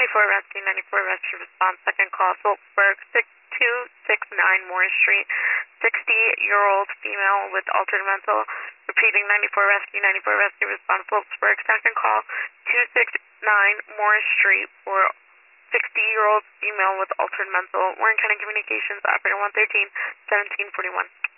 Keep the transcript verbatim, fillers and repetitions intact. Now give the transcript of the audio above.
ninety-four Rescue, ninety-four Rescue response, second call, Phillipsburg, six two six nine Morris Street, sixty-year-old female with altered mental. Repeating, ninety-four Rescue, ninety-four Rescue response, Phillipsburg, second call, two six nine Morris Street for sixty-year-old female with altered mental. Warren County Communications, operator one thirteen, seventeen forty-one.